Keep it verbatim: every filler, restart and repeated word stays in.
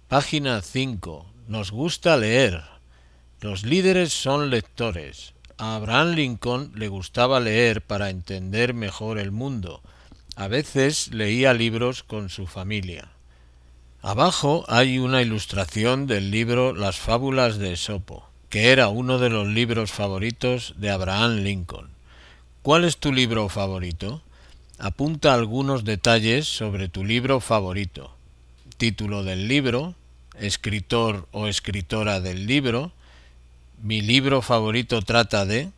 Página cinco. Nos gusta leer. Los líderes son lectores. A Abraham Lincoln le gustaba leer para entender mejor el mundo. A veces leía libros con su familia. Abajo hay una ilustración del libro Las fábulas de Esopo, que era uno de los libros favoritos de Abraham Lincoln. ¿Cuál es tu libro favorito? Apunta algunos detalles sobre tu libro favorito. Título del libro, escritor o escritora del libro, mi libro favorito trata de...